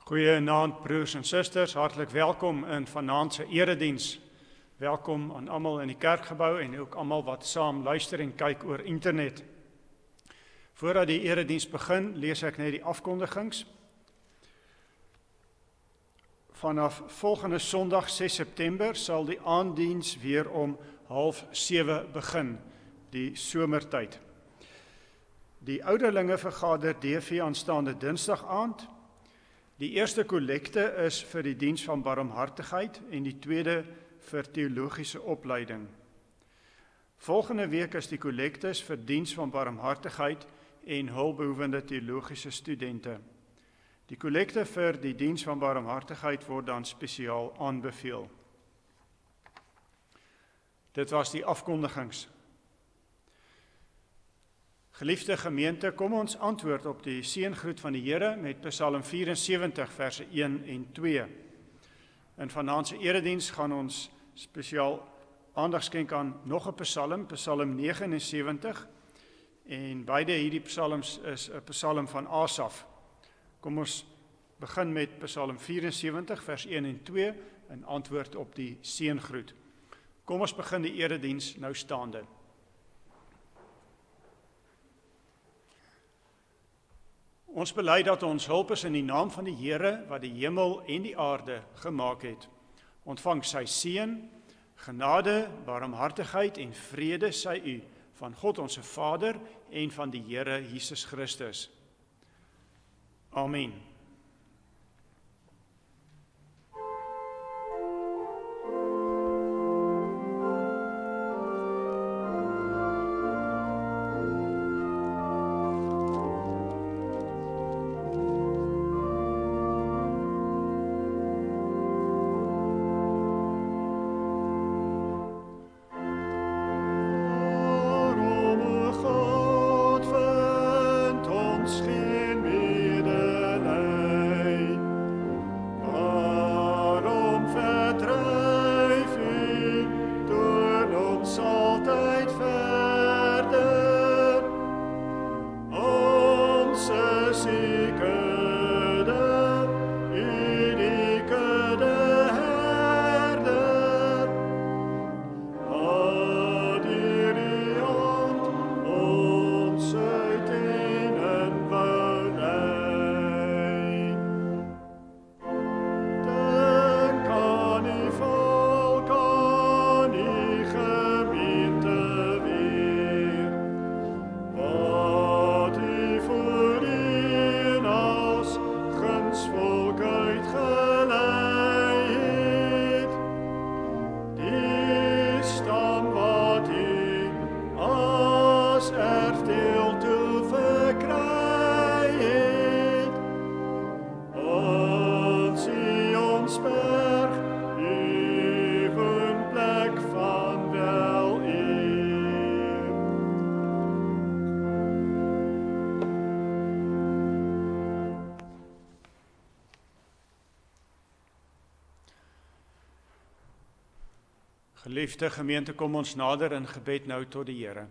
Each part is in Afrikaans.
Goeienaand broers en susters, hartlik welkom in vanaand se erediens. Welkom aan almal in die kerkgebou en ook almal wat saam luister en kyk oor internet. Voordat die erediens begin, lees ek net die afkondigings. Vanaf volgende Sondag 6 September sal die aanddiens weer om 6:30 begin, die somertyd. Die ouderlinge vergader DV aanstaande Dinsdag aand. Die eerste kollekte is vir die diens van barmhartigheid en die tweede vir teologiese opleiding. Volgende week is die kollektes vir diens van barmhartigheid en hulpbehoevende teologiese studente. Die kollekte vir die diens van barmhartigheid word dan spesiaal aanbeveel. Dit was die afkondigings. Geliefde gemeente, kom ons antwoord op die seëngroet van die Here met Psalm 74 verse 1 en 2. In vanaand se erediens gaan ons spesiaal aandag skenk aan nog 'n Psalm, Psalm 79, en beide hierdie psalms is 'n Psalm van Asaf. Kom ons begin met Psalm 74 vers 1 en 2 in antwoord op die seëngroet. Kom ons begin die erediens nou staande. Ons bely dat ons hulp is in die naam van die Here wat die hemel en die aarde gemaak het. Ontvang sy seën, genade, barmhartigheid en vrede sy u van God ons Vader en van die Here Jesus Christus. Amen. Geliefde gemeente, kom ons nader in gebed nou tot die Here.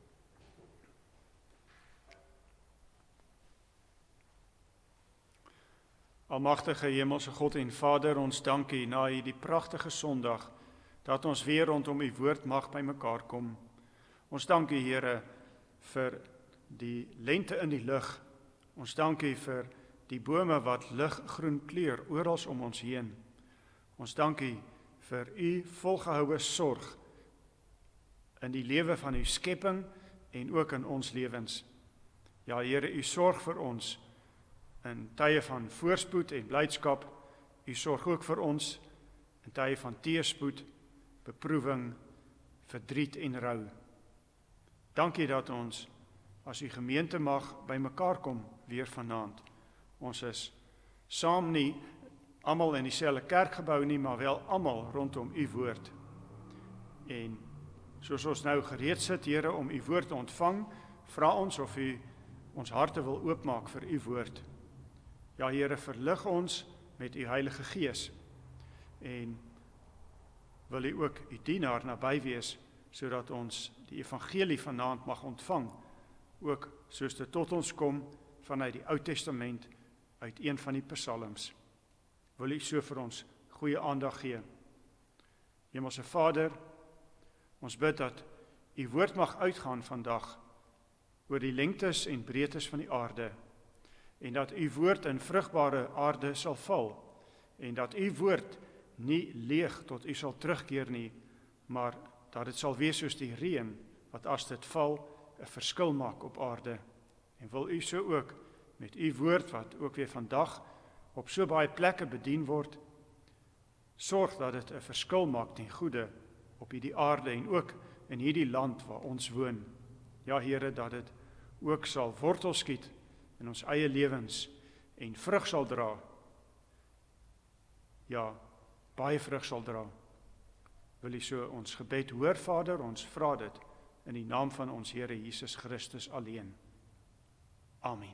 Almagtige hemelse God en Vader, ons dank U na hierdie pragtige Sondag, dat ons weer rondom U woord mag by mekaar kom. Ons dank U, Here, vir die lente in die lug. Ons dank U vir die bome wat liggroen kleur oral om ons heen. Ons dank U vir U volgehoue sorg in die lewe van U skepping en ook in ons lewens. Ja, Here, U sorg vir ons in tye van voorspoed en blydskap. U sorg ook vir ons in tye van teëspoed, beproewing, verdriet en rou. Dankie dat ons as U gemeente mag by mekaar kom weer vanaand. Ons is saam nie almal in dieselfde kerkgebou nie, maar wel almal rondom U woord. En soos ons nou gereed sit, Here, om U woord te ontvang, vra ons of U ons harte wil oopmaak vir U woord. Ja, Here, verlig ons met U Heilige Gees en wil U ook U dienaar naby wees, sodat ons die evangelie vanaand mag ontvang, ook soos dit tot ons kom vanuit die Ou Testament, uit een van die psalms. wil U so vir ons goeie aandag gee. Hemelse Vader, ons bid dat U woord mag uitgaan vandag oor die lengtes en breedtes van die aarde, en dat U woord in vrugbare aarde sal val, en dat U woord nie leeg tot U sal terugkeer nie, maar dat dit sal wees soos die reën, wat as dit val, 'n verskil maak op aarde. En wil U so ook met U woord, wat ook weer vandag op so baie plekke bedien word, sorg dat dit 'n verskil maak ten goeie op hierdie aarde en ook in hierdie land waar ons woon. Ja, Here, dat dit ook sal wortel skiet in ons eie lewens en vrug sal dra. Ja, baie vrug sal dra. Wil U so ons gebed hoor, Vader, ons vra dit in die naam van ons Here Jesus Christus alleen. Amen.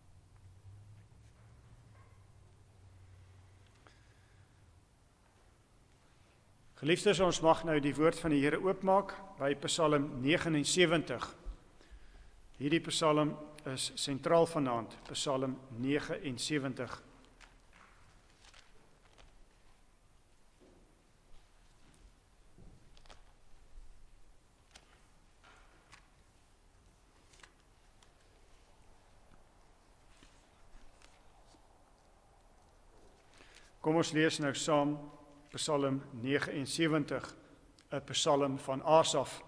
Geliefdes, ons mag nou die woord van die Here oopmaak by Psalm 79. Hierdie psalm is sentraal vanaand, Psalm 79. Kom ons lees nou saam Psalm 79, 'n psalm van Asaf.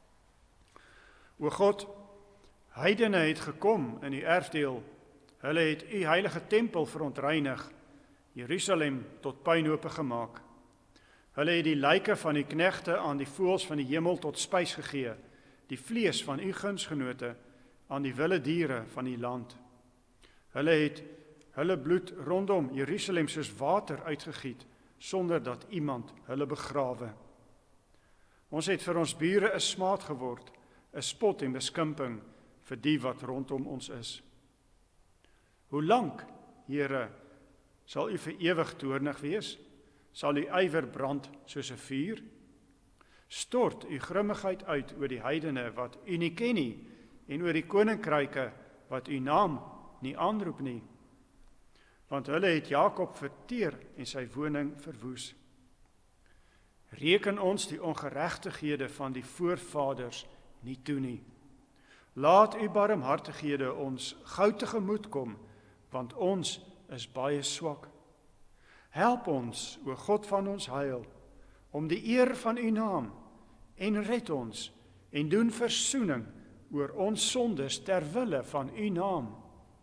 O God, heidene het gekom in U erfdeel, hulle het U heilige tempel verontreinig, Jerusalem tot puinhope gemaak. Hulle het die lyke van die knegte aan die voëls van die hemel tot spys gegee, die vlees van U gunsgenote aan die wilde diere van die land. Hulle het hulle bloed rondom Jerusalem soos water uitgegiet, sonder dat iemand hulle begrawe. Ons het vir ons bure 'n smaad geword, 'n spot en beskimping vir die wat rondom ons is. Hoe lank, Here, sal U vir ewig toornig wees? Sal U ywer brand soos 'n vuur? Stort U grimmigheid uit oor die heidene wat U nie ken nie, en oor die koninkryke wat U naam nie aanroep nie. Want hulle het Jakob verteer en sy woning verwoes. Reken ons die ongeregtighede van die voorvaders nie toe nie. Laat U barmhartighede ons gou tegemoet kom, want ons is baie swak. Help ons, o God van ons heil, om die eer van U naam, en red ons, en doen versoening oor ons sondes ter wille van U naam.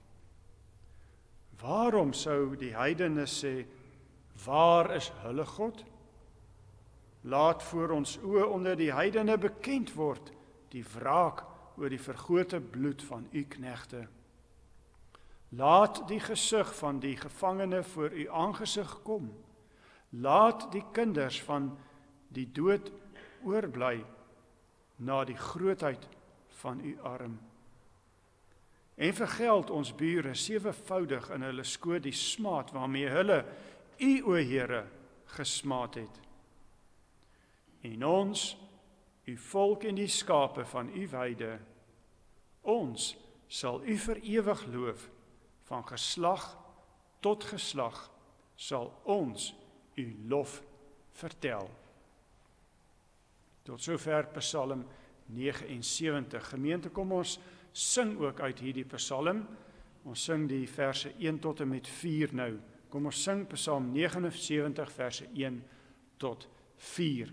Waarom sou die heidene sê, waar is hulle God? Laat voor ons oë onder die heidene bekend word, die wraak oor die vergote bloed van U knegte. Laat die gesig van die gevangene voor U aangesig kom. Laat die kinders van die dood oorbly na die grootheid van U arm. En vergeld ons bure sewevoudig in hulle skoot die smaad waarmee hulle U, o Here, gesmaad het. En ons, U volk en die skape van U weide, ons sal U vir ewig loof, van geslag tot geslag sal ons U lof vertel. Tot sover Psalm 79. Gemeente, kom ons sing ook uit hierdie psalm. Ons sing die verse 1 tot en met 4 nou. Kom ons sing Psalm 79 verse 1 tot 4.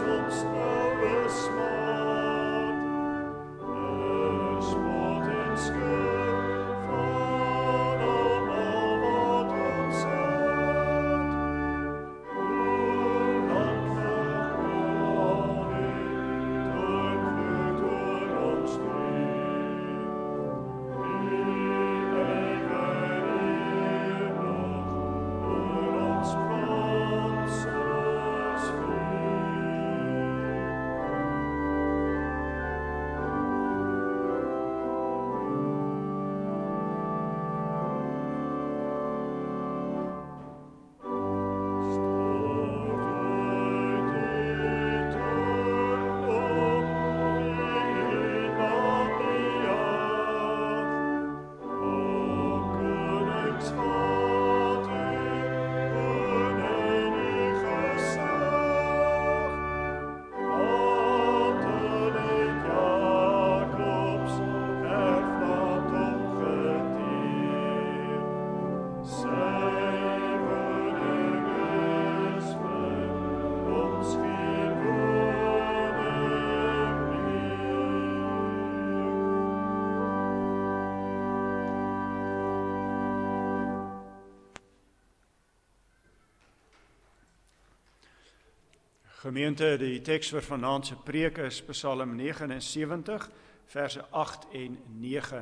Gemeente, die teks vir vanaand se preek is Psalm 79, verse 8 en 9.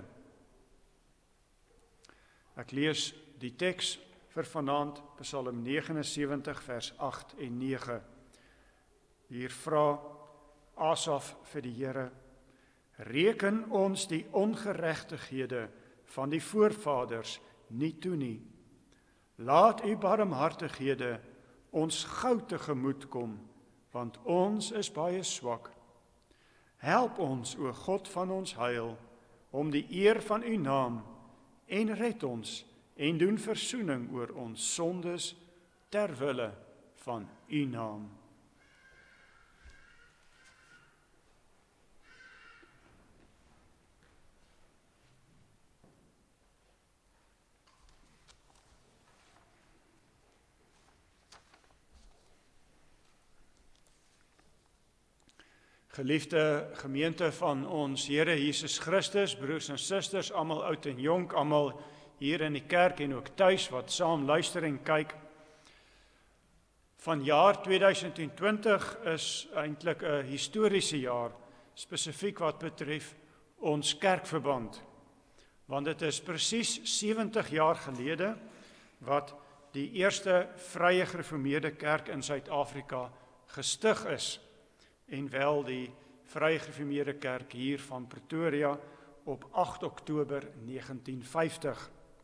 Ek lees die teks vir vanaand, Psalm 79, vers 8 en 9. Hier vra Asaf vir die Here: reken ons die ongeregtighede van die voorvaders nie toe nie. Laat u barmhartighede ons gou tegemoet kom, want ons is baie swak. Help ons, o God van ons heil, om die eer van u naam, en red ons, en doen versoening oor ons sondes, ter wille van u naam. Geliefde gemeente van ons Here Jesus Christus, broers en susters, almal oud en jonk, almal hier in die kerk en ook tuis wat saam luister en kyk. Van jaar 2020 is eintlik 'n historiese jaar, spesifiek wat betref ons kerkverband. Want dit is presies 70 jaar gelede wat die eerste vrye gereformeerde kerk in Suid-Afrika gestig is. En wel die Vrye Gereformeerde Kerk hier van Pretoria op 8 Oktober 1950.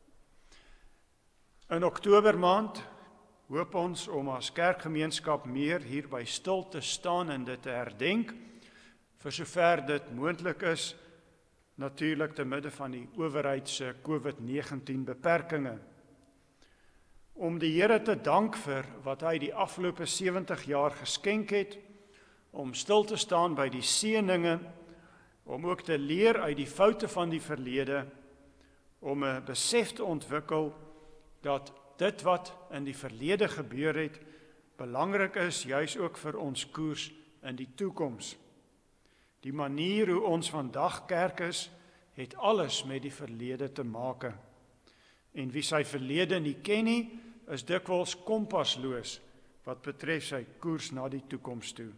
In Oktober maand hoop ons om as kerkgemeenskap meer hierby stil te staan en dit te herdenk, vir sover dit moontlik is, natuurlik te midde van die owerheid se COVID-19 beperkings. Om die Here te dank vir wat hy die afgelope 70 jaar geskenk het, om stil te staan by die seëninge, om ook te leer uit die foute van die verlede, om 'n besef te ontwikkel dat dit wat in die verlede gebeur het, belangrik is juis ook vir ons koers in die toekoms. Die manier hoe ons vandag kerk is, het alles met die verlede te maak. En wie sy verlede nie ken nie, is dikwels kompasloos wat betref sy koers na die toekoms toe.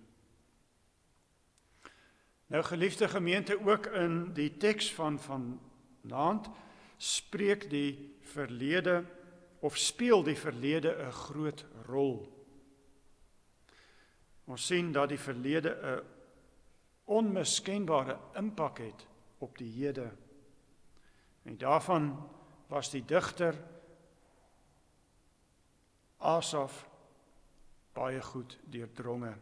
Nou geliefde gemeente, ook in die teks van vanaand spreek die verlede of speel die verlede 'n groot rol. Ons sien dat die verlede 'n onmiskenbare impak het op die hede. En daarvan was die digter Asaf baie goed deurdronge.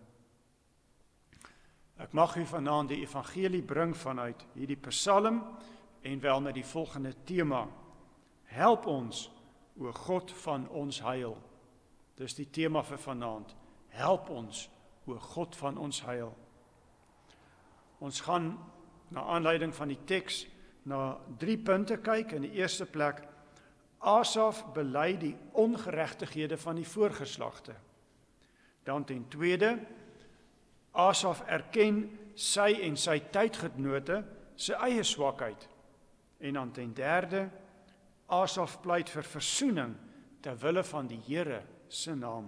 Ek mag u vanaand die evangelie bring vanuit hierdie psalm en wel met die volgende tema: help ons, o God van ons heil. Dis die tema vir vanaand. Help ons, o God van ons heil. Ons gaan na aanleiding van die teks na 3 punte kyk. In die eerste plek, Asaf bely die ongeregtighede van die voorgeslagte. Dan ten tweede, Asaf erken sy en sy tydgenote sy eie swakheid. En dan ten derde, Asaf pleit vir versoening ter wille van die Here se naam.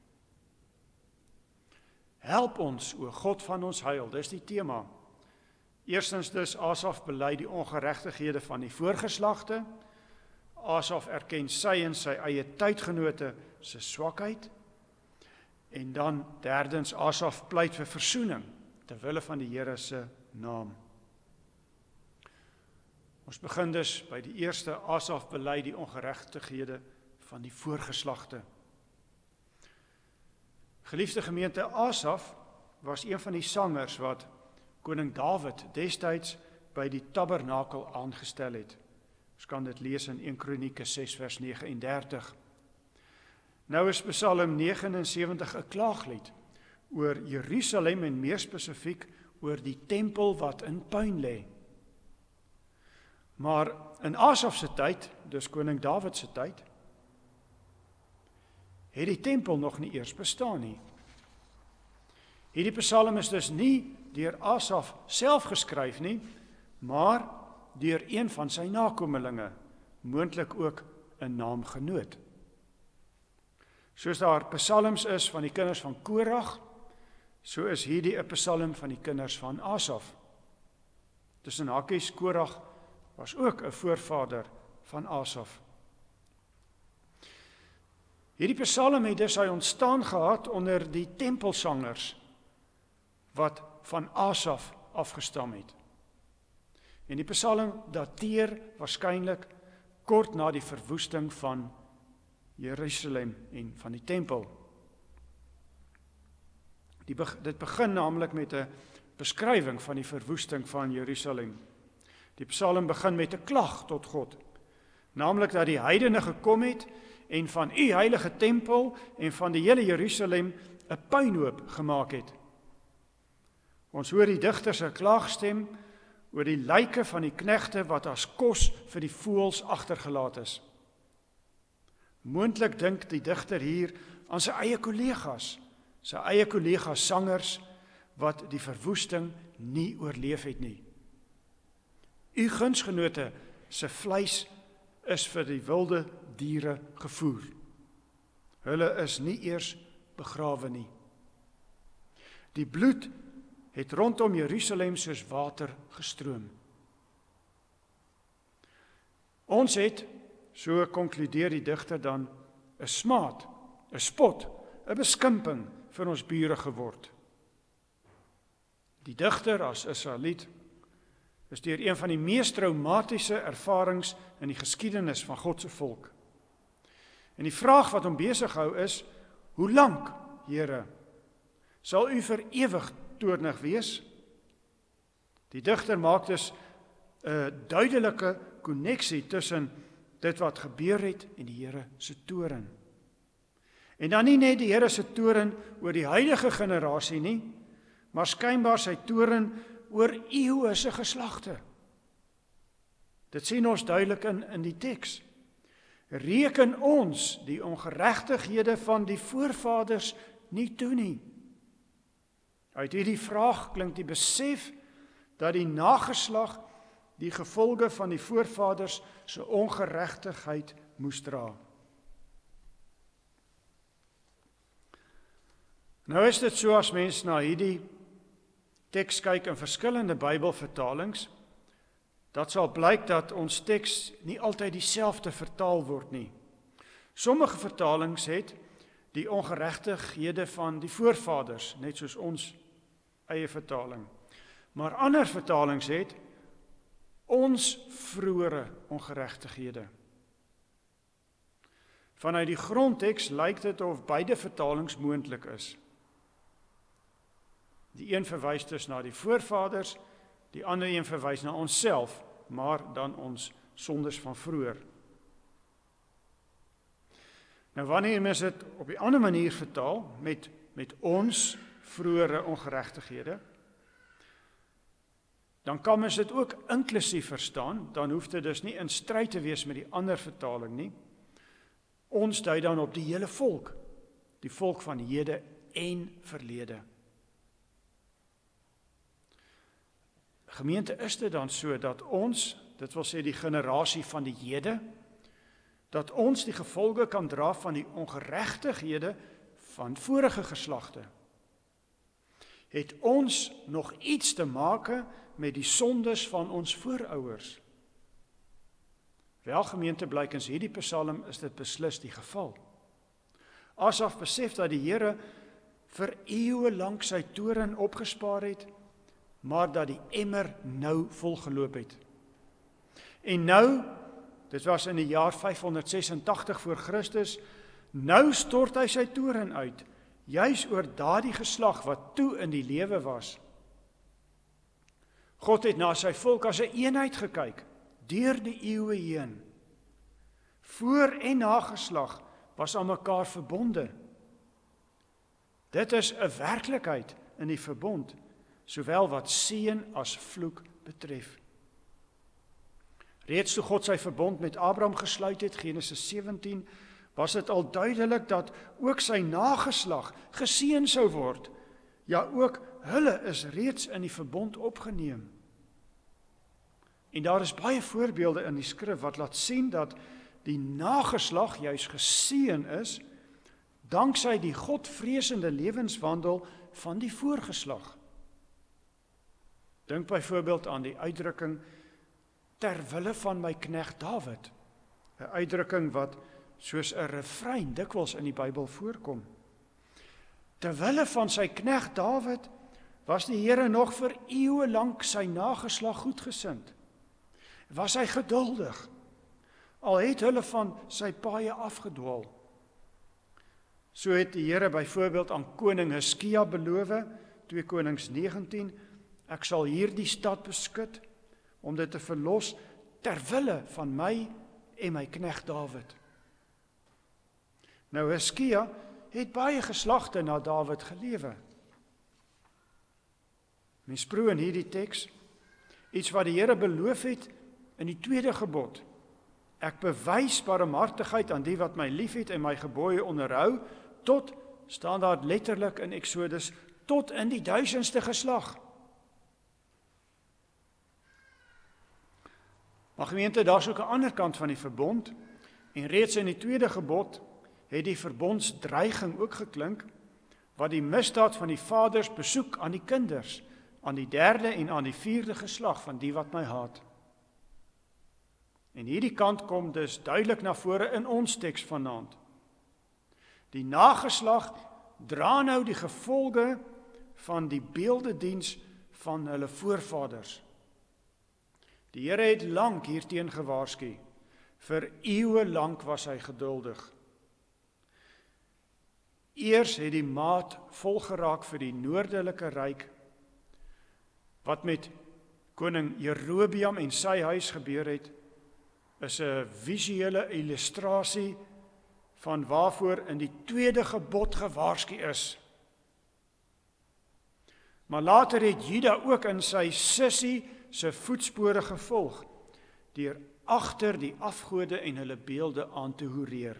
Help ons, o God van ons heil, dis die tema. Eerstens dus, Asaf bely die ongeregtighede van die voorgeslagte. Asaf erken sy en sy eie tydgenote se swakheid. En dan derdens, Asaf pleit vir versoening ter wille van die Here se naam. Ons begin dus by die eerste, Asaf bely die ongeregtighede van die voorgeslagte. Geliefde gemeente, Asaf was een van die sangers wat koning Dawid destyds by die tabernakel aangestel het. Ons kan dit lees in 1 Kronieke 6 vers 39. Nou is Psalm 79 'n klaaglied oor Jerusalem en meer spesifiek oor die tempel wat in puin lê. Maar in Asaf se tyd, dus koning Dawid se tyd, het die tempel nog nie eers bestaan nie. Hierdie psalm is dus nie deur Asaf self geskryf nie, maar deur een van sy nakomelinge, moontlik ook 'n naamgenoot. Soos daar psalms is van die kinders van Korag, so is hierdie 'n psalm van die kinders van Asaf. Tussen hakies, Korag was ook 'n voorvader van Asaf. Hierdie psalm het dus sy ontstaan gehad onder die tempelsangers wat van Asaf afgestam het. En die psalm dateer waarskynlik kort na die verwoesting van Jerusalem en van die tempel. Dit begin naamlik met 'n beskrywing van die verwoesting van Jerusalem. Die psalm begin met 'n klag tot God, naamlik dat die heidene gekom het en van u heilige tempel en van die hele Jerusalem 'n puinhoop gemaak het. Ons hoor die digter se klaagstem oor die lyke van die knegte wat as kos vir die voëls agtergelaat is. Moontlik dink die digter hier aan sy eie kollegas sangers wat die verwoesting nie oorleef het nie. U gunsgenote se vleis is vir die wilde diere gevoer. Hulle is nie eers begrawe nie. Die bloed het rondom Jerusalem soos water gestroom. Ons het, so konkludeer die digter dan, 'n smaad, 'n spot, 'n beskimping vir ons bure geword. Die digter as Israeliet is deur een van die mees traumatiese ervarings in die geskiedenis van God se volk. En die vraag wat hom besig hou is, hoe lank, Here, sal u vir ewig toornig wees? Die digter maak dus 'n duidelike koneksie tussen dit wat gebeur het en die Here se toorn. En dan nie net die Here se toorn oor die huidige generasie nie, maar skynbaar sy toorn oor eeue se geslagte. Dit sien ons duidelik in die teks. Reken ons die ongeregtighede van die voorvaders nie toe nie. Uit hierdie vraag klink die besef dat die nageslag die gevolge van die voorvaders se ongeregtigheid moes dra. Nou is dit so as mens na hierdie teks kyk in verskillende Bybelvertalings, dat sal blyk dat ons teks nie altyd dieselfde vertaal word nie. Sommige vertalings het die ongeregtighede van die voorvaders, net soos ons eie vertaling. Maar ander vertalings het ons vroeëre ongeregtighede. Vanuit die grondteks lyk dit of beide vertalings moontlik is. Die een verwys dus na die voorvaders, die ander een verwys na onsself, maar dan ons sondes van vroeër. Nou wanneer mens dit op 'n ander manier vertaal, met ons vroeëre ongeregtighede, dan kan mens dit ook inklusief verstaan, dan hoef dit dus nie in stryd te wees met die ander vertaling nie. Ons dui dan op die hele volk, die volk van hede en verlede. Gemeente, is dit dan so dat ons, dit wil sê die generasie van die hede, dat ons die gevolge kan dra van die ongeregtighede van vorige geslagte? Het ons nog iets te maak met die sondes van ons voorouers? Wel, gemeente, blykens hierdie psalm is dit beslis die geval. Asaf besef dat die Here vir eeue lank sy toorn opgespaar het, maar dat die emmer nou volgeloop het. En nou, dit was in die jaar 586 voor Christus, nou stort hy sy toorn uit, juis oor daardie geslag wat toe in die lewe was. God het na sy volk as 'n eenheid gekyk, deur die eeue heen. Voor- en nageslag was aan mekaar verbonde. Dit is 'n werklikheid in die verbond, sowel wat seën as vloek betref. Reeds toe God sy verbond met Abraham gesluit het, Genesis 17, was dit al duidelik dat ook sy nageslag geseën sou word. Ja, ook hulle is reeds in die verbond opgeneem. En daar is baie voorbeelde in die skrif wat laat sien dat die nageslag juis geseën is, danksy die godvreesende lewenswandel van die voorgeslag. Dink byvoorbeeld aan die uitdrukking ter wille van my knegt Dawid, 'n uitdrukking wat soos 'n refrein dikwels in die Bybel voorkom. Ter wille van sy knegt Dawid was die Here nog vir eeue lank sy nageslag goedgesind. Was hy geduldig, al het hulle van sy paaie afgedwaal. So het die Here byvoorbeeld aan koning Hiskia beloof, 2 Konings 19, ek sal hierdie stad beskud, om dit te verlos ter wille van my en my knegt Dawid. Nou Hiskia het baie geslagte na Dawid gelewe. Mens proe in hierdie teks iets wat die Here beloof het in die tweede gebod. Ek bewys barmhartigheid aan die wat my liefhet en my gebooie onderhou, tot, staan daar letterlik in Exodus, tot in die 1000ste geslag. Maar gemeente, daar is ook 'n ander kant van die verbond, en reeds in die tweede gebod het die verbondsdreiging ook geklink, wat die misdaad van die vaders besoek aan die kinders, aan die 3de en aan die 4de geslag van die wat my haat. En hierdie kant kom dus duidelik na vore in ons teks vanaand. Die nageslag dra nou die gevolge van die beeldediens van hulle voorvaders. Die Here het lank hierteen gewaarsku. Vir eeue lank was hy geduldig. Eers het die maat volgeraak vir die noordelike ryk, wat met koning Jerobeam en sy huis gebeur het, is 'n visuele illustrasie van waarvoor in die tweede gebod gewaarsku is. Maar later het Juda ook in sy sussie se voetspore gevolg, deur agter die afgode en hulle beelde aan te hoereer.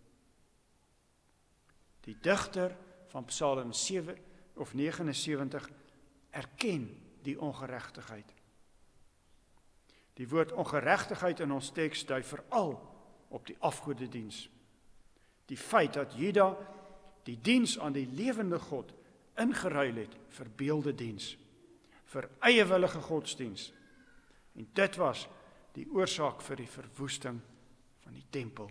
Die digter van Psalm 7 of 79 erken die ongeregtigheid. Die woord ongeregtigheid in ons teks dui veral op die afgodediens. Die feit dat Juda die diens aan die lewende God ingeruil het vir beeldediens, vir eiewillige godsdiens. En dit was die oorsaak vir die verwoesting van die tempel.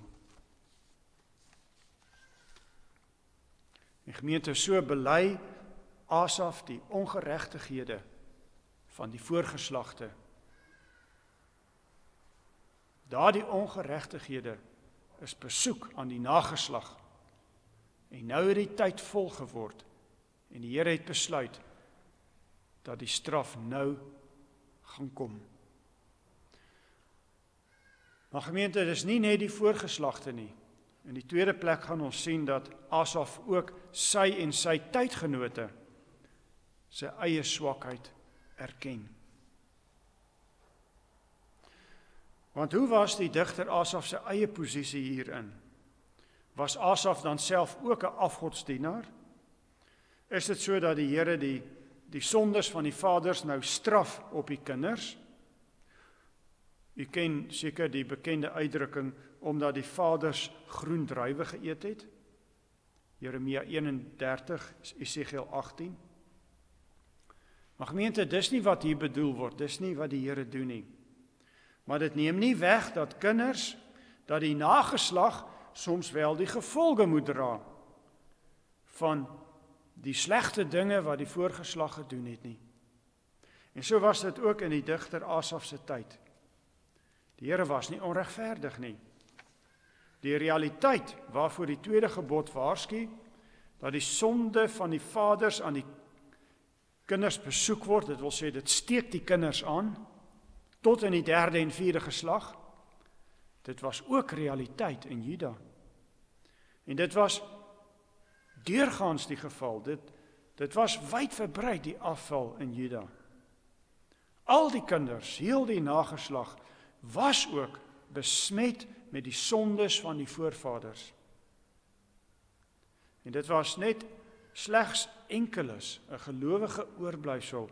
En gemeente, so bely Asaf die ongeregtighede van die voorgeslagte. Daardie ongeregtighede is besoek aan die nageslag. En nou het die tyd vol geword en die Here het besluit dat die straf nou gaan kom. Maar gemeente, dit is nie net die voorgeslagte nie. In die tweede plek gaan ons sien dat Asaf ook sy en sy tydgenote sy eie swakheid erken. Want hoe was die digter Asaf sy eie posisie hierin? Was Asaf dan self ook 'n afgodsdienaar? Is dit so dat die Here die die sondes van die vaders nou straf op die kinders. U ken seker die bekende uitdrukking, omdat die vaders groen druiwe geëet het. Jeremia 31, Esegiel 18. Maar gemeente, dis nie wat hier bedoel word, dis nie wat die Here doen nie. Maar dit neem nie weg dat kinders, dat die nageslag soms wel die gevolge moet dra van die slegte dinge wat die voorgeslag gedoen het nie. En so was dit ook in die digter Asaf se tyd. Die Here was nie onregverdig nie. Die realiteit waarvoor die tweede gebod waarsku, dat die sonde van die vaders aan die kinders besoek word, dit wil sê, dit steek die kinders aan, tot in die derde en vierde geslag, dit was ook realiteit in Juda. En dit was deurgaans die geval, dit was wyd verbrei die afval in Juda. Al die kinders, heel die nageslag, was ook besmet met die sondes van die voorvaders. En dit was net slegs enkeles, 'n gelowige oorblyfsel,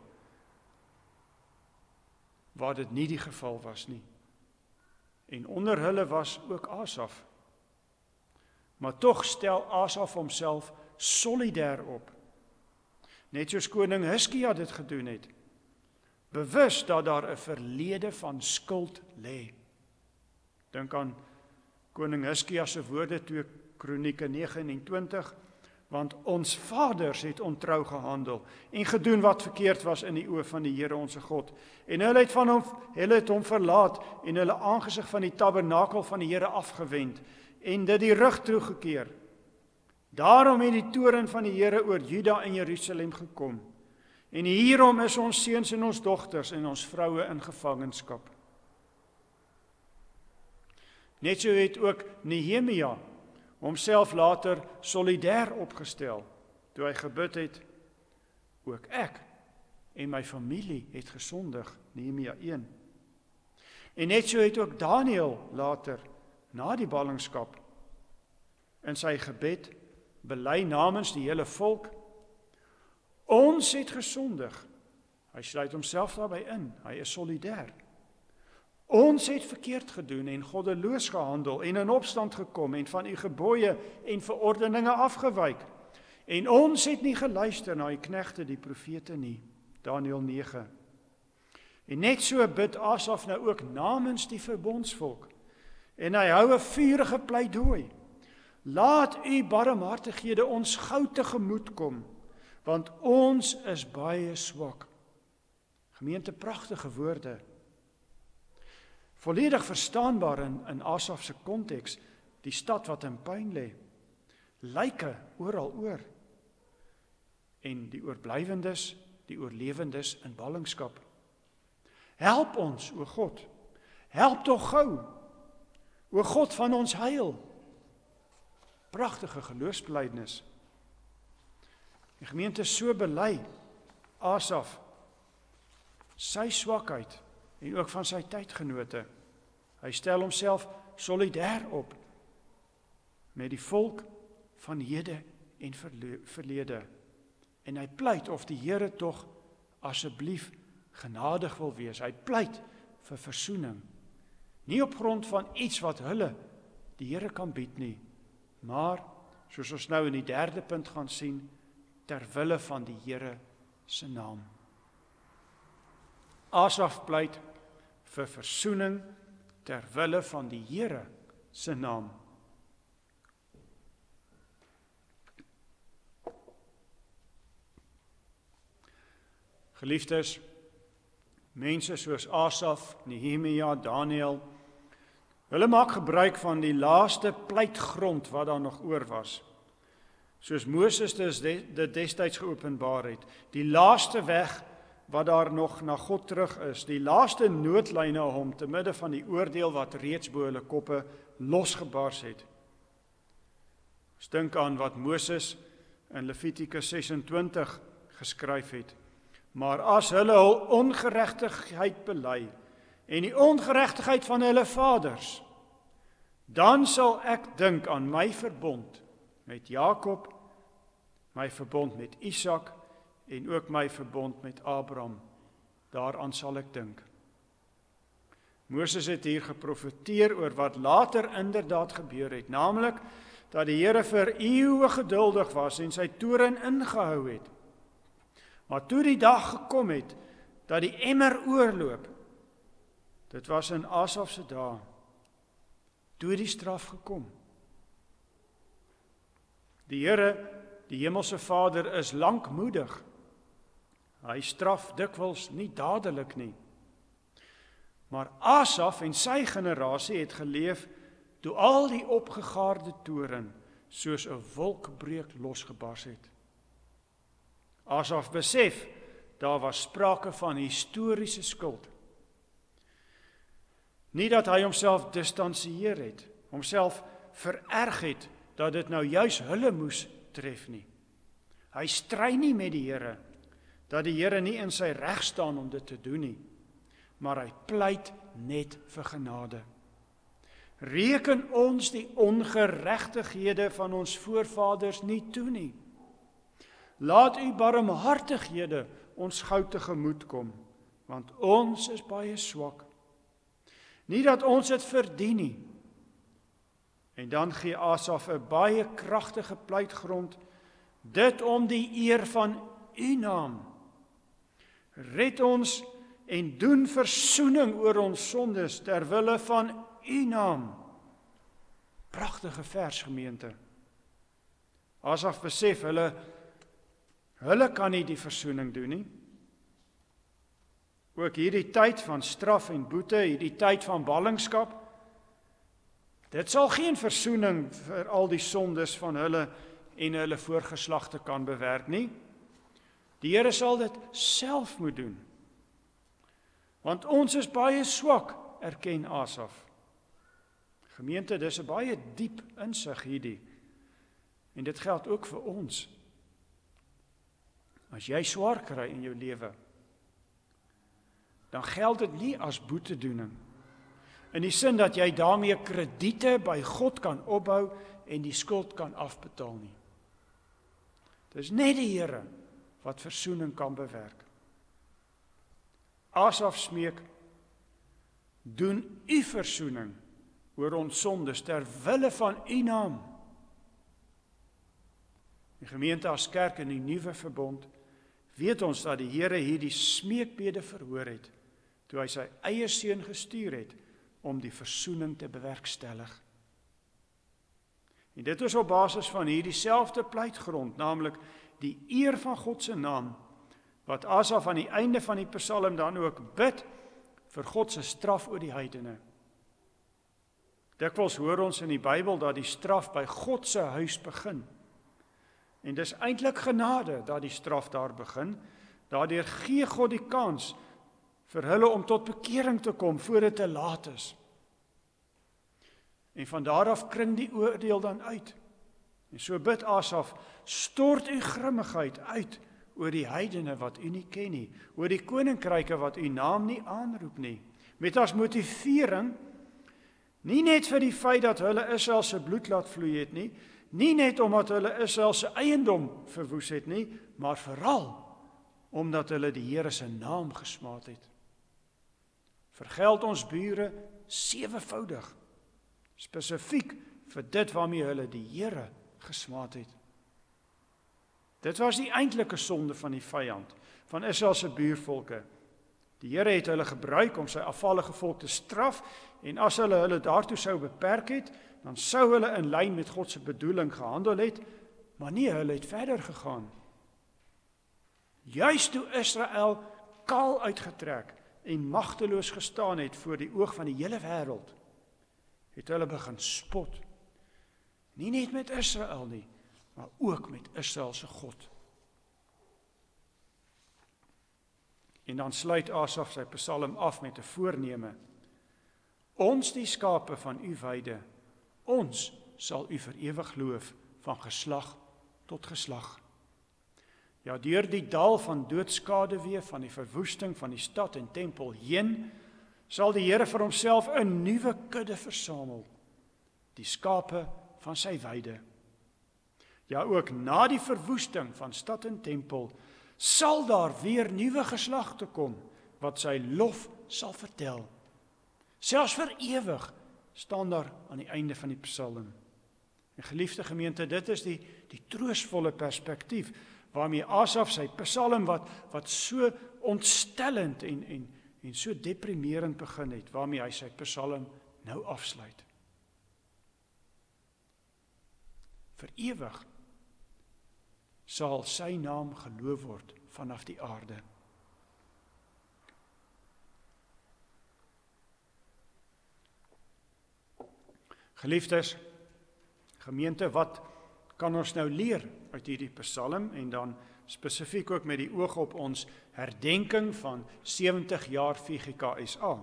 waar dit nie die geval was nie. En onder hulle was ook Asaf. Maar tog stel Asaf homself solidair op. Net soos koning Hiskia dit gedoen het. Bewus dat daar 'n verlede van skuld lê. Dink aan koning Hiskia se woorde 2 Kronieke 29, want ons vaders het ontrou gehandel en gedoen wat verkeerd was in die oë van die Here ons God. En hulle het hom verlaat en hulle aangesig van die tabernakel van die Here afgewend en dit die rug toegekeer. Daarom het die toorn van die Here oor Juda en Jerusalem gekom. En hierom is ons seuns en ons dogters en ons vroue in gevangenskap. Net so het ook Nehemia homself later solidair opgestel, toe hy gebid het, ook ek en my familie het gesondig, Nehemia 1. En net so het ook Daniël later, na die ballingskap, in sy gebed, bely namens die hele volk, ons het gesondig. Hy sluit homself daarbey in, hy is solidair. Ons het verkeerd gedoen en goddeloos gehandel en in opstand gekom en van u gebooie en verordeninge afgewyk. En ons het nie geluister na u knegte die profete nie. Daniël 9. En net so bid Asaf nou ook namens die verbondsvolk. En hy hou 'n vurige pleidooi. Laat u barmhartighede ons gou tegemoet kom, want ons is baie swak. Gemeente, pragtige woorde. Volledig verstaanbaar in Asaf se konteks, die stad wat in puin lê, lyke oral oor, en die oorblywendes, die oorlewendes in ballingskap. Help ons, o God, help tog gou, o God van ons heil. Pragtige geloofsbelydenis. Die gemeente so bely, Asaf, sy swakheid, en ook van sy tydgenote. Hy stel homself solidair op met die volk van hede en verlede. En hy pleit of die Here tog asseblief genadig wil wees. Hy pleit vir versoening. Nie op grond van iets wat hulle die Here kan bied nie, maar, soos ons nou in die derde punt gaan sien, ter wille van die Here se naam. Asaf pleit vir versoening ter wille van die Here se naam. Geliefdes, mense soos Asaf, Nehemia, Daniël, hulle maak gebruik van die laaste pleitgrond wat daar nog oor was. Soos Moses dit destyds geopenbaar het, die laaste weg wat daar nog na God terug is, die laaste noodlyn na hom, te midde van die oordeel wat reeds bo hulle koppe losgebars het. Ons dink aan wat Moses in Levitikus 26 geskryf het. Maar as hulle hul ongeregtigheid bely, en die ongeregtigheid van hulle vaders, dan sal ek dink aan my verbond met Jakob, my verbond met Isak, en ook my verbond met Abraham. Daaraan sal ek dink. Moses het hier geprofeteer oor wat later inderdaad gebeur het, naamlik dat die Here vir eeue geduldig was en sy toorn ingehou het. Maar toe die dag gekom het, dat die emmer oorloop, dit was in Asaf se dae, toe die straf gekom. Die Here, die hemelse Vader, is lankmoedig. Hy straf dikwels nie dadelik nie. Maar Asaf en sy generasie het geleef toe al die opgegaarde toorn soos 'n wolkbreuk losgebars het. Asaf besef, daar was sprake van historiese skuld. Nie dat hy homself distansieer het, homself vererg het, dat dit nou juis hulle moes tref nie. Hy stry nie met die Here, dat die Here nie in sy reg staan om dit te doen nie, maar hy pleit net vir genade. Reken ons die ongeregtighede van ons voorvaders nie toe nie. Laat u barmhartighede ons gou tegemoet kom, want ons is baie swak. Nie dat ons dit verdien nie. En dan gee Asaf 'n baie kragtige pleitgrond, dit om die eer van u naam. Red ons en doen versoening oor ons sondes ter wille van u naam. Pragtige vers, gemeente. Asaf besef, hulle kan nie die versoening doen nie. Ook hierdie tyd van straf en boete, hierdie tyd van ballingskap, dit sal geen versoening vir al die sondes van hulle en hulle voorgeslagte kan bewerk nie. Die Here sal dit self moet doen. Want ons is baie swak, erken Asaf. Gemeente, dis 'n baie diep insig hierdie. En dit geld ook vir ons. As jy swaar kry in jou lewe, dan geld dit nie as boetedoening. In die sin dat jy daarmee krediete by God kan opbou en die skuld kan afbetaal nie. Dis net die Here wat versoening kan bewerk. Asaf smeek, doen u versoening oor ons sondes ter wille van u naam. Die gemeente as kerk in die nuwe verbond weet ons dat die Here hierdie smeekbede verhoor het, toe hy sy eie seun gestuur het om die versoening te bewerkstellig. En dit is op basis van hierdie selfde pleitgrond, naamlik die eer van God se naam, wat Asaf aan die einde van die Psalm dan ook bid vir God se straf oor die heidene. Dikwels hoor ons in die Bybel dat die straf by God se huis begin. En dis eintlik genade dat die straf daar begin. Daardeur gee God die kans vir hulle om tot bekering te kom voor dit te laat is. En van daar af kring die oordeel dan uit. En so bid Asaf, stort u grimmigheid uit oor die heidene wat u nie ken nie, oor die koninkryke wat u naam nie aanroep nie, met as motivering, nie net vir die feit dat hulle Israel se bloed laat vloei het nie, nie net omdat hulle Israel se eiendom verwoes het nie, maar veral omdat hulle die Here se naam gesmaad het. Vergeld ons bure 7voudig, spesifiek vir dit waarmee hulle die Here gesmaad het. Dit was die eintlike sonde van die vyand, van Israel se buurvolke. Die Here het hulle gebruik om sy afvallige volk te straf, en as hulle daartoe sou beperk het, dan sou hulle in lyn met God se bedoeling gehandel het, maar nie, hulle het verder gegaan. Juist toe Israel kaal uitgetrek en magteloos gestaan het voor die oog van die hele wêreld, het hulle begin spot. Nie net met Israel nie, maar ook met Israel se God. En dan sluit Asaf sy Psalm af met 'n voorneme. Ons die skape van u weide, ons sal u vir ewig loof van geslag tot geslag. Ja, deur die dal van doodskaduwee, van die verwoesting van die stad en tempel heen, sal die Here vir homself 'n nuwe kudde versamel, die skape van sy weide. Ja, ook na die verwoesting van stad en tempel, sal daar weer nuwe geslagte kom, wat sy lof sal vertel. Selfs vir ewig, staan daar aan die einde van die Psalm. En geliefde gemeente, dit is die troostvolle perspektief, waarmee Asaf sy Psalm, wat so ontstellend en so deprimerend begin het, waarmee hy sy Psalm nou afsluit. Vir ewig sal sy naam geloof word vanaf die aarde. Geliefdes, gemeente, wat kan ons nou leer uit hierdie Psalm, en dan spesifiek ook met die oog op ons herdenking van 70 jaar VGKSA?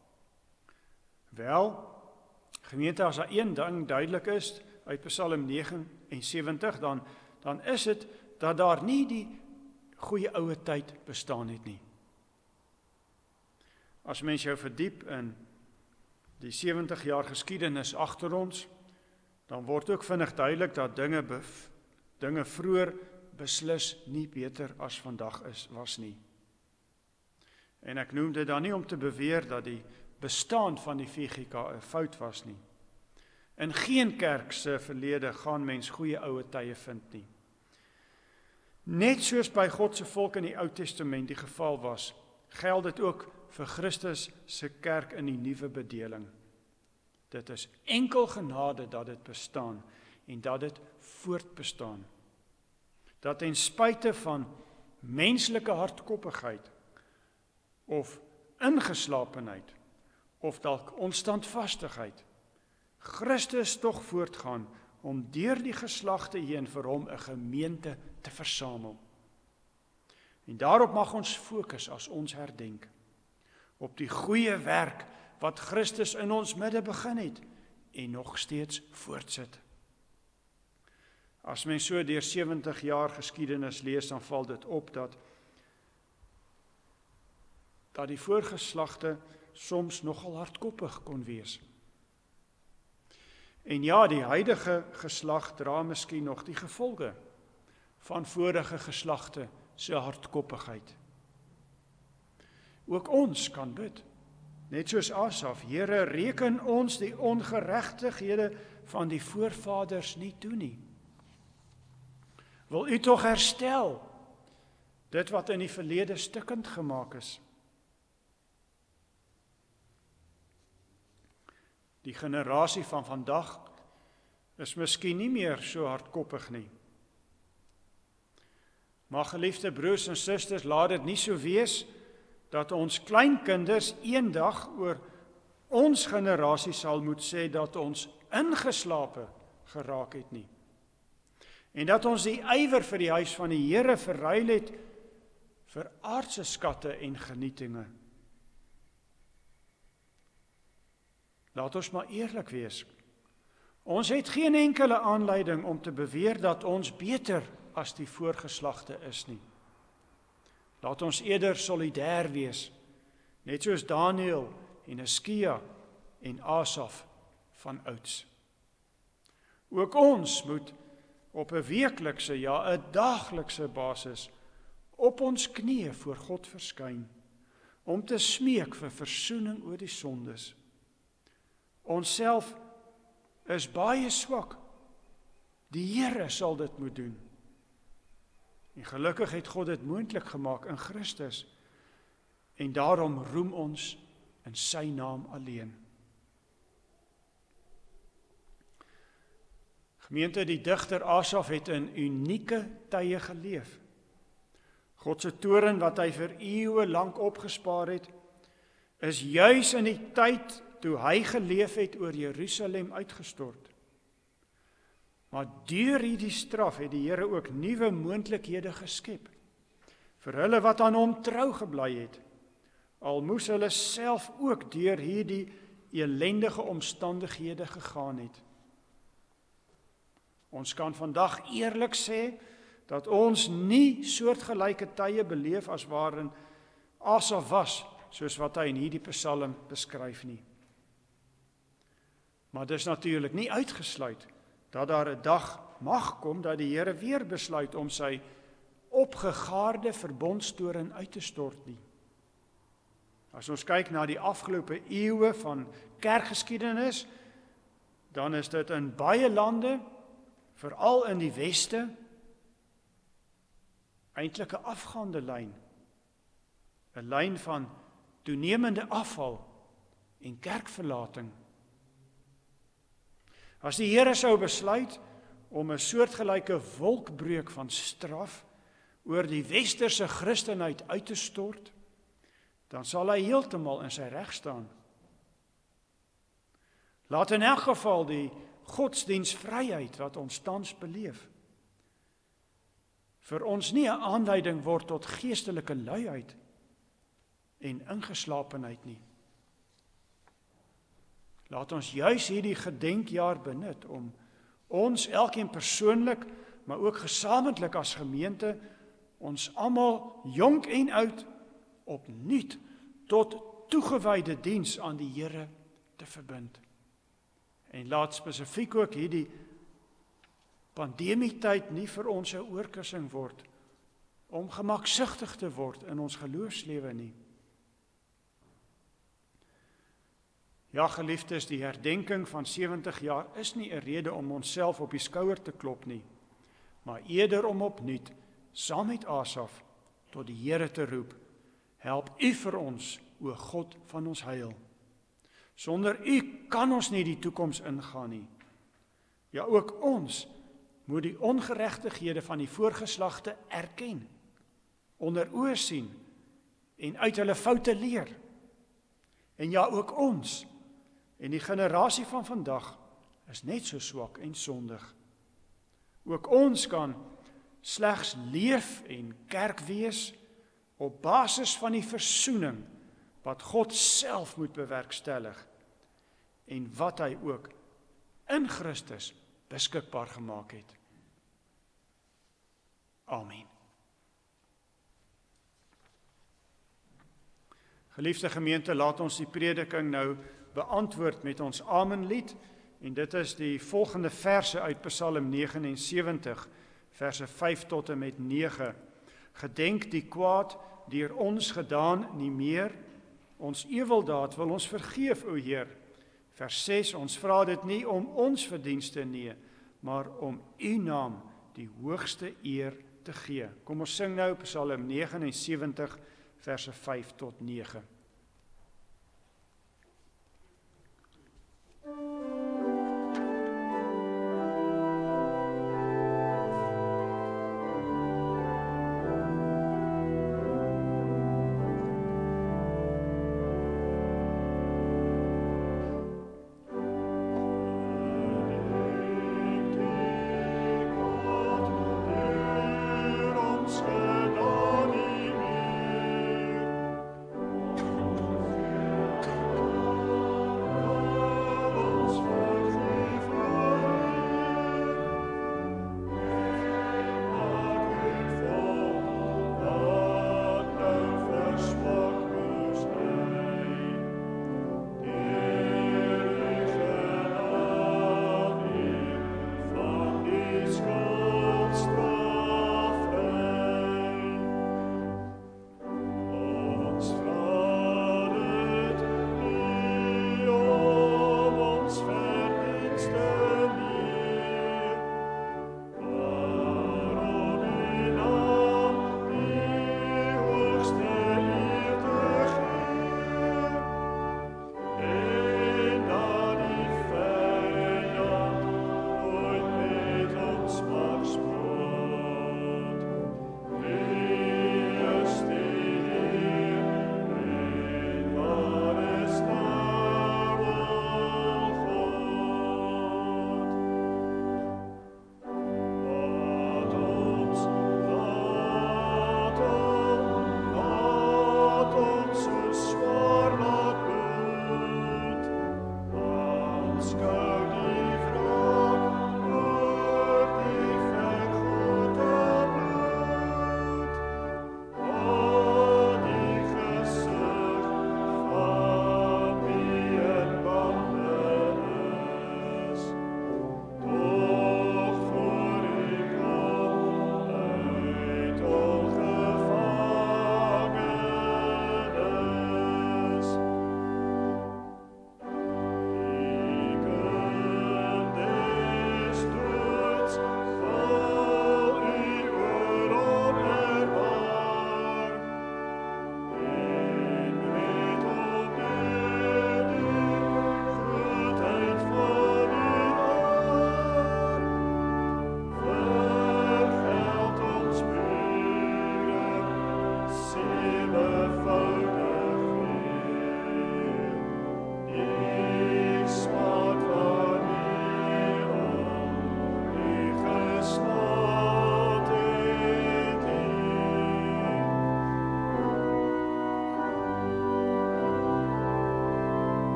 Wel, gemeente, as daar een ding duidelik is uit Psalm 79, dan is dit dat daar nie die goeie oue tyd bestaan het nie. As mens jou verdiep in die 70 jaar geskiedenis agter ons, dan word ook vinnig duidelik dat dinge vroeër beslis nie beter as vandag was nie. En ek noem dit dan nie om te beweer dat die bestaan van die VGK 'n fout was nie. In geen kerk se verlede gaan mens goeie oue tye vind nie. Net soos by God se volk in die Ou Testament die geval was, geld dit ook vir Christus se kerk in die nuwe bedeling. Dit is enkel genade dat dit bestaan en dat dit voortbestaan. Dat ten spyte van menslike hardkoppigheid of ingeslapenheid of dalk onstandvastigheid, Christus tog voortgaan om deur die geslagte heen vir hom 'n gemeente te versamel. En daarop mag ons fokus as ons herdenk, op die goeie werk wat Christus in ons midde begin het en nog steeds voortsit. As mens so deur 70 jaar geskiedenis lees, dan val dit op dat die voorgeslagte soms nogal hardkoppig kon wees. En ja, die huidige geslag dra miskien nog die gevolge van vorige geslagte se hardkoppigheid. Ook ons kan bid, net soos Asaf: Here, reken ons die ongeregtighede van die voorvaders nie toe nie. Wil u tog herstel dit wat in die verlede stukkend gemaak is. Die generasie van vandag is miskien nie meer so hardkoppig nie. Maar geliefde broers en susters, laat dit nie so wees dat ons kleinkinders eendag oor ons generasie sal moet sê dat ons ingeslape geraak het nie. En dat ons die ywer vir die huis van die Here verruil het vir aardse skatte en genietinge. Laat ons maar eerlik wees. Ons het geen enkele aanleiding om te beweer dat ons beter as die voorgeslagte is nie. Laat ons eerder solidêr wees, net soos Daniël en Hiskia en Asaf van ouds. Ook ons moet op 'n weeklikse, ja 'n daaglikse basis op ons knieë voor God verskyn, om te smeek vir versoening oor die sondes. Onsself is baie swak. Die Here sal dit moet doen. En gelukkig het God dit moontlik gemaak in Christus. En daarom roem ons in sy naam alleen. Gemeente, die digter Asaf het in unieke tye geleef. God se toorn wat hy vir eeue lank opgespaar het, is juis in die tyd toe hy geleef het oor Jerusalem uitgestort. Maar deur hierdie straf het die Here ook nuwe moontlikhede geskep vir hulle wat aan hom trou gebly het, al moes hulle self ook deur hierdie elendige omstandighede gegaan het. Ons kan vandag eerlik sê dat ons nie soortgelyke tye beleef as waarin Asaf was, soos wat hy in hierdie Psalm beskryf nie. Maar dis natuurlik nie uitgesluit dat daar 'n dag mag kom dat die Here weer besluit om sy opgegaarde verbondstoring uit te stort nie. As ons kyk na die afgelope eeue van kerkgeskiedenis, dan is dit in baie lande, veral in die weste, eintlik 'n afgaande lyn. 'n Lyn van toenemende afval en kerkverlating. As die Here sou besluit om 'n soortgelyke wolkbreuk van straf oor die westerse Christenheid uit te stort, dan sal hy heeltemal in sy reg staan. Laat in elk geval die godsdienstvryheid wat ons tans beleef, vir ons nie 'n aanleiding word tot geestelike luiheid en ingeslapenheid nie. Laat ons juis hierdie gedenkjaar benut om ons elkeen persoonlik, maar ook gesamentlik as gemeente, ons almal jonk en oud opnuut tot toegewyde diens aan die Here te verbind. En laat spesifiek ook hierdie pandemietyd nie vir ons 'n oorkussing word om gemaksigtig te word in ons geloofslewe nie. Ja, geliefdes, die herdenking van 70 jaar is nie 'n rede om onsself op die skouer te klop nie, maar eerder om opnuut, saam met Asaf, tot die Here te roep: help U vir ons, o God van ons heil. Sonder U kan ons nie die toekoms ingaan nie. Ja, ook ons moet die ongeregtighede van die voorgeslagte erken, onder oë sien en uit hulle foute leer. En ja, ook ons en die generasie van vandag is net so swak en sondig. Ook ons kan slegs leef en kerk wees op basis van die versoening wat God self moet bewerkstellig en wat hy ook in Christus beskikbaar gemaak het. Amen. Geliefde gemeente, laat ons die prediking nou beantwoord met ons Amenlied, en dit is die volgende verse uit Psalm 79, verse 5 tot en met 9. Gedenk die kwaad deur ons gedaan nie meer, ons eweldaad wil ons vergeef, o Heer. Vers 6, ons vra dit nie om ons verdienste nie, maar om U naam die hoogste eer te gee. Kom ons sing nou Psalm 79, verse 5 tot 9.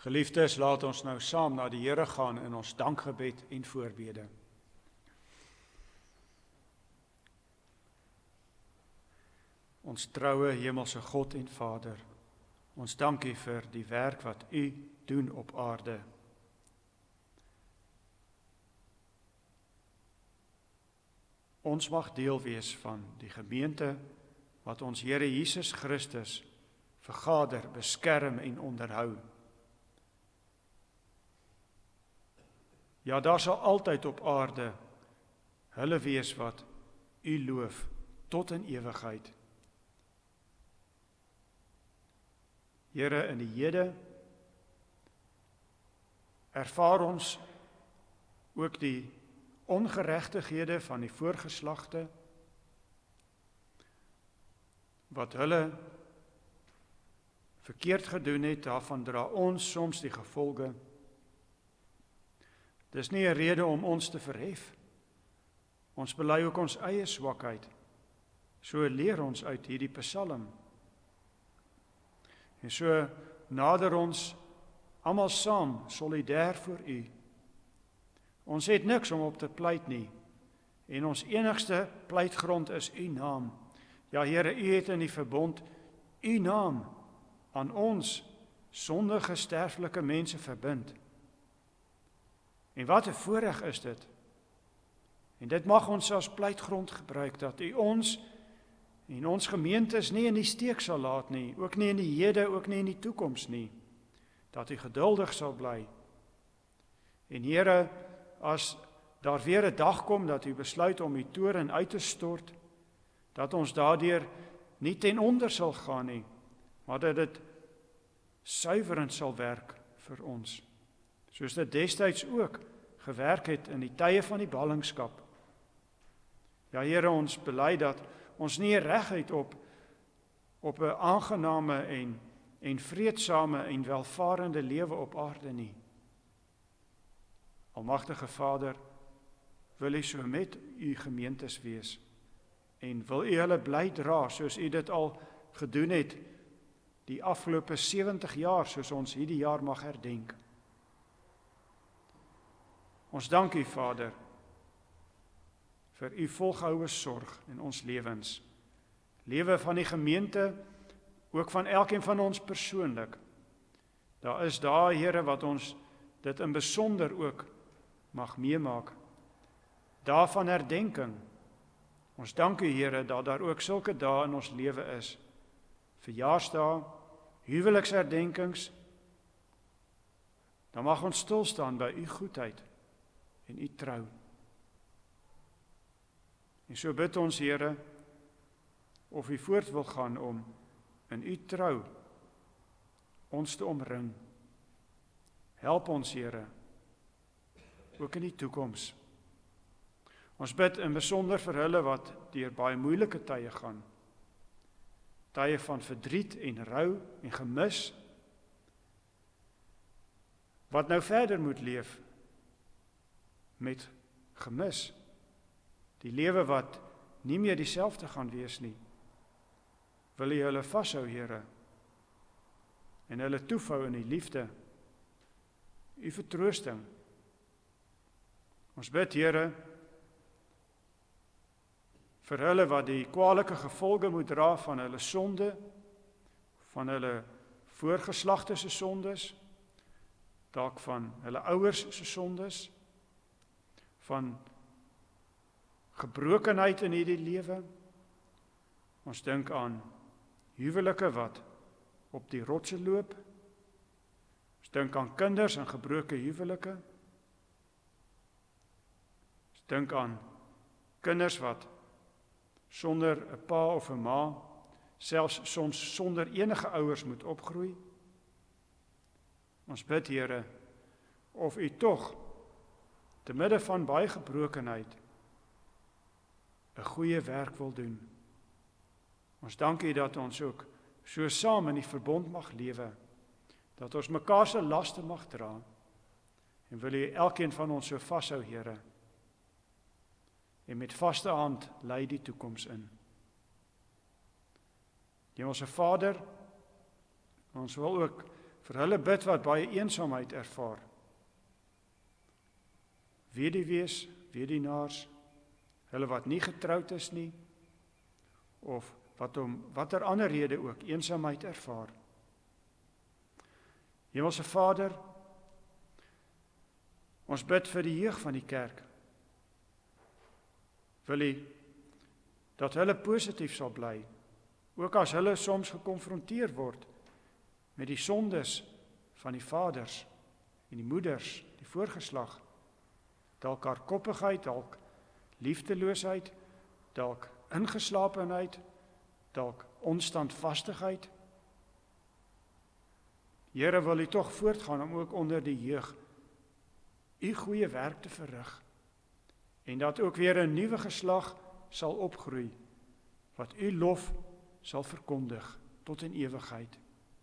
Geliefdes, laat ons nou saam na die Here gaan in ons dankgebed en voorbede. Ons troue hemelse God en Vader, ons dank U vir die werk wat U doen op aarde. Ons mag deel wees van die gemeente wat ons Here Jesus Christus vergader, beskerm en onderhou. Ja, daar sal altyd op aarde hulle wees wat U loof tot in ewigheid. Here, in die hede ervaar ons ook die ongeregtighede van die voorgeslagte, wat hulle verkeerd gedoen het, daarvan dra ons soms die gevolge. Dis nie 'n rede om ons te verhef. Ons bely ook ons eie swakheid. So leer ons uit hierdie Psalm. En so nader ons almal saam, solidêr voor U. Ons het niks om op te pleit nie, en ons enigste pleitgrond is U naam. Ja, Here, U het in die verbond U naam aan ons sondige sterflike mense verbind. En wat 'n voorreg is dit. En dit mag ons as pleitgrond gebruik, dat U ons en ons gemeentes nie in die steek sal laat nie, ook nie in die hede, ook nie in die toekoms nie, dat U geduldig sal bly. En Here, as daar weer 'n dag kom dat U besluit om U toorn uit te stort, dat ons daardeur nie ten onder sal gaan nie, maar dat dit suiwerend sal werk vir ons, soos dit destyds ook gewerk het in die tye van die ballingskap. Ja, Here, ons bely dat ons nie reg het op 'n aangename en vreedsame en welvarende lewe op aarde nie. Almagtige Vader, wil U so met U gemeentes wees, en wil U hulle bly dra, soos U dit al gedoen het, die afgelope 70 jaar, soos ons hierdie jaar mag herdenk. Ons dank U, Vader, vir U volgehoue sorg in ons lewens, lewe van die gemeente, ook van elkeen van ons persoonlik. Daar is dae, Here, wat ons dit in besonder ook mag meemaak, dae van herdenking. Ons dank U, Here, dat daar ook sulke dae in ons lewe is, verjaarsdae, huweliksherdenkings. Dan mag ons stilstaan by U goedheid en U trou. En so bid ons, Here, of U voort wil gaan om in U trou ons te omring. Help ons, Here, ook in die toekoms. Ons bid in besonder vir hulle wat deur baie moeilike tye gaan. Tye van verdriet en rou en gemis. Wat nou verder moet leef met gemis. Die lewe wat nie meer dieselfde gaan wees nie. Wil U hulle vashou, Here, en hulle toevou in die liefde, U vertroosting. Ons bid, Here, vir hulle wat die kwalike gevolge moet dra van hulle sonde, van hulle voorgeslagte se sondes, dalk van hulle ouers se sondes, van gebrokenheid in hierdie lewe. Ons dink aan huwelike wat op die rotse loop. Ons dink aan kinders in gebroke huwelike. Ons dink aan kinders wat sonder 'n pa of 'n ma, selfs soms sonder enige ouers moet opgroei. Ons bid, Here, of U tog te midde van baie gebrokenheid 'n goeie werk wil doen. Ons dank U dat ons ook so saam in die verbond mag lewe, dat ons mekaar se laste mag dra, en wil U elkeen van ons so vashou, Here, en met vaste hand lei die toekoms in. Hemelse Vader, ons wil ook vir hulle bid wat baie eensaamheid ervaar. Weduwees, weduwnaars, hulle wat nie getroud is nie, of wat om watter ander rede ook eensaamheid ervaar. Hemelse Vader, ons bid vir die jeug van die kerk. Wil U dat hulle positief sal bly, ook as hulle soms gekonfronteer word met die sondes van die vaders en die moeders, die voorgeslag, dalk hardkoppigheid, dalk liefdeloosheid, dalk ingeslapenheid, dalk onstandvastigheid. Here, wil U tog voortgaan om ook onder die jeug U goeie werk te verrig, en dat ook weer 'n nuwe geslag sal opgroei, wat U lof sal verkondig tot in ewigheid.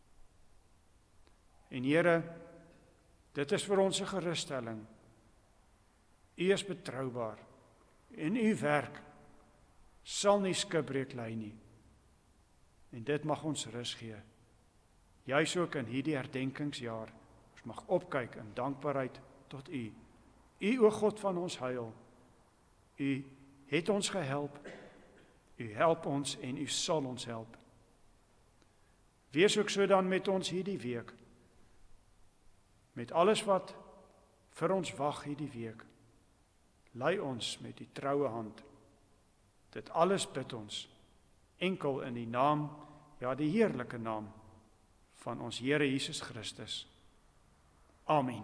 En Here, dit is vir ons 'n gerusstelling. U is betroubaar, en U werk sal nie skipbreek ly nie. En dit mag ons rus gee, juis ook in hierdie herdenkingsjaar. Ons mag opkyk in dankbaarheid tot U. U, o God van ons heil, U het ons gehelp, U help ons en U sal ons help. Wees ook so dan met ons hierdie week, met alles wat vir ons wag hierdie week. Lei ons met die troue hand. Dit alles bid ons, enkel in die naam, ja die heerlike naam, van ons Here Jesus Christus. Amen.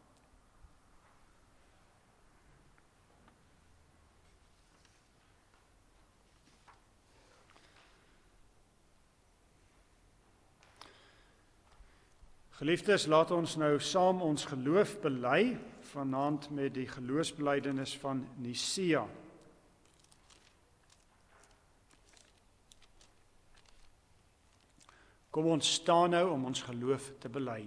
Geliefdes, laat ons nou saam ons geloof bely, vanaand met die geloofsbelijdenis van Nicea. Kom ons staan nou om ons geloof te bely.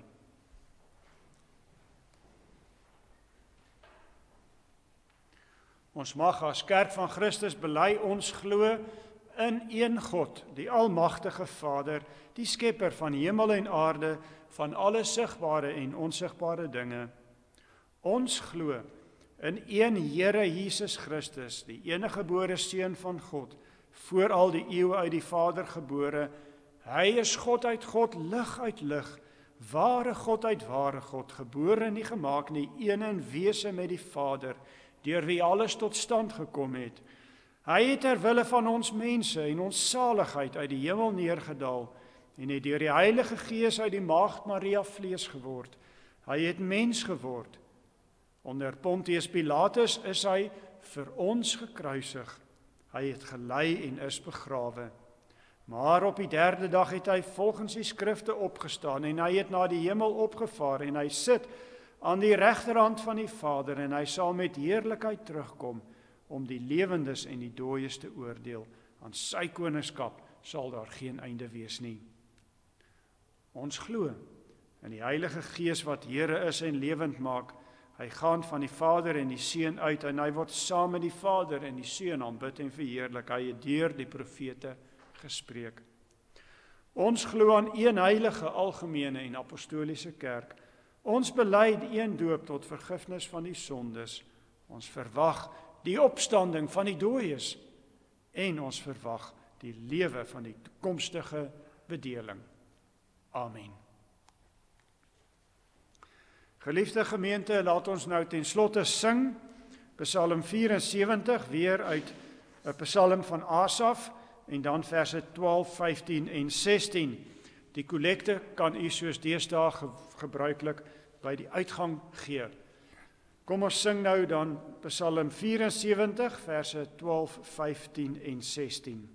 Ons mag as kerk van Christus bely ons glo in een God, die almagtige Vader, die skepper van hemel en aarde, van alle sigbare en onsigbare dinge. Ons glo in een Here Jesus Christus, die enige gebore Seun van God, voor al die eeue uit die Vader gebore. Hy is God uit God, lig uit lig, ware God uit ware God, gebore nie gemaak nie, een in wese met die Vader, deur wie alles tot stand gekom het. Hy het ter wille van ons mense en ons saligheid uit die hemel neergedaal en het deur die Heilige Gees uit die maagd Maria vlees geword. Hy het mens geword. Onder Pontius Pilatus is hy vir ons gekruisig. Hy het gelei en is begrawe. Maar op die derde dag het hy volgens die skrifte opgestaan en hy het na die hemel opgevaar en hy sit aan die regterhand van die Vader en hy sal met heerlikheid terugkom om die lewendes en die dooies te oordeel. Aan sy koningskap sal daar geen einde wees nie. Ons glo in die Heilige Gees wat Here is en lewend maak. Hy gaan van die Vader en die Seun uit en hy word saam met die Vader en die Seun aanbid en verheerlik. Hy het deur die profete gespreek. Ons glo aan een heilige, algemene en apostoliese kerk. Ons bely die een doop tot vergifnis van die sondes. Ons verwag die opstanding van die dooies en ons verwag die lewe van die toekomstige bedeling. Amen. Geliefde gemeente, laat ons nou ten slotte sing Psalm 74, weer uit 'n Psalm van Asaf, en dan verse 12, 15 en 16. Die kollekte kan u soos deesdae gebruiklik by die uitgang gee. Kom ons sing nou dan Psalm 74, verse 12, 15 en 16.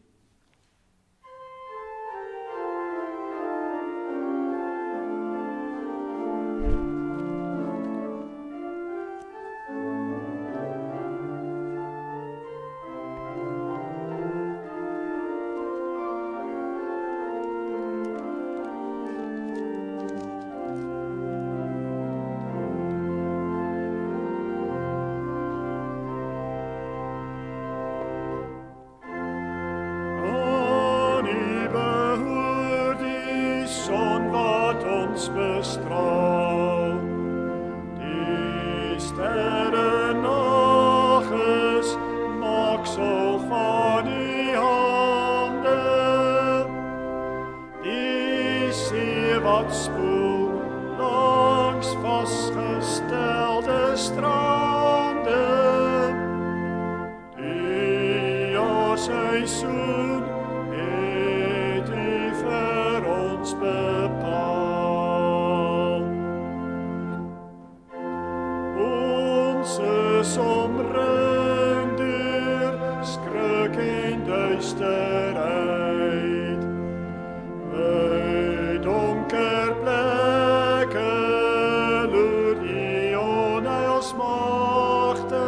wat spoel langs vasgestelde strande. Die jaarseisoen het U vir ons bepaal. Ons is omring deur skrik en duisterheid. By donker plekke loer die onheilsmagte,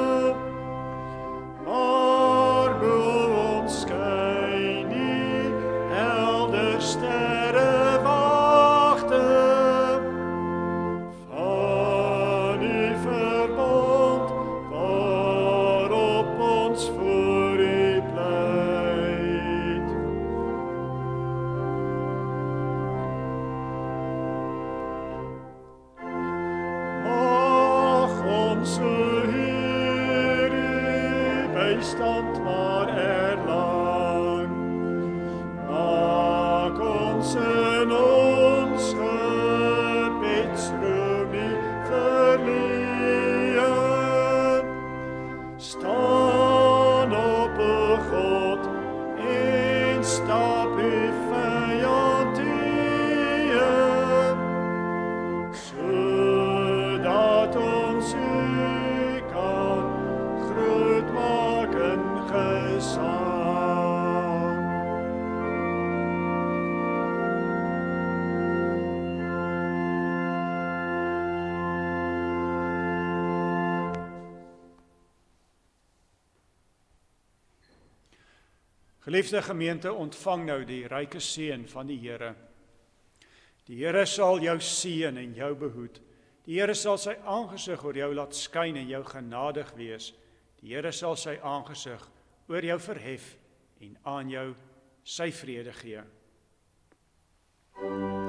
maar bo ons skyn die helder sterrewagte van die verbond waarop ons voor U pleit. Mag ons Heer U bystand maar erlang. Maak ons in ons gebedsroep nie verleë. Staan op U God en stap U vyand teë, sodat ons U kan groot maak in gesang. Geliefde gemeente, ontvang nou die ryke seën van die Here. Die Here sal jou seën en jou behoed. Die Here sal sy aangesig oor jou laat skyn en jou genadig wees. Die Here sal sy aangesig oor jou verhef en aan jou sy vrede gee.